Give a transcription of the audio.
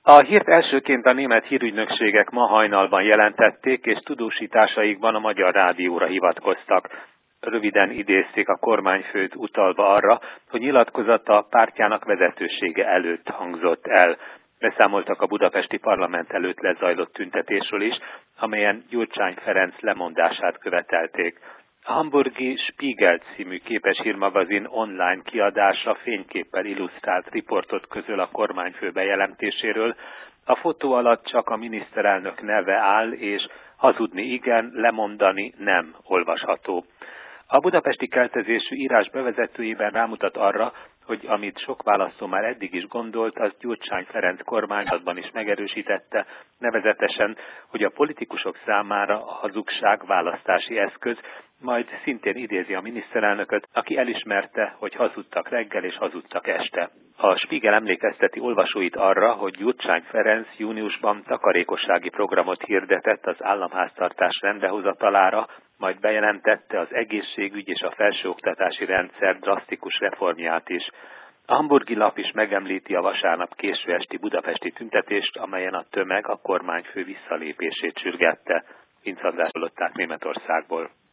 A hírt elsőként a német hírügynökségek ma hajnalban jelentették, és tudósításaikban a Magyar Rádióra hivatkoztak. Röviden idézték a kormányfőt utalva arra, hogy nyilatkozata pártjának vezetősége előtt hangzott el. Beszámoltak a budapesti parlament előtt lezajlott tüntetésről is, amelyen Gyurcsány Ferenc lemondását követelték. A hamburgi Spiegel című képeshírmagazin online kiadása fényképpel illusztrált riportot közöl a kormányfő bejelentéséről. A fotó alatt csak a miniszterelnök neve áll, és hazudni igen, lemondani nem olvasható. A budapesti keltezésű írás bevezetőjében rámutat arra, hogy amit sok választó már eddig is gondolt, az Gyurcsány Ferenc kormányzatban is megerősítette, nevezetesen, hogy a politikusok számára a hazugság választási eszköz, majd szintén idézi a miniszterelnököt, aki elismerte, hogy hazudtak reggel és hazudtak este. A Spiegel emlékezteti olvasóit arra, hogy Gyurcsány Ferenc júniusban takarékossági programot hirdetett az államháztartás rendbehozatalára, majd bejelentette az egészségügy és a felsőoktatási rendszer drasztikus reformját is. A hamburgi lap is megemlíti a vasárnap késő esti budapesti tüntetést, amelyen a tömeg a kormányfő visszalépését sürgette. Vinc András hallották Németországból.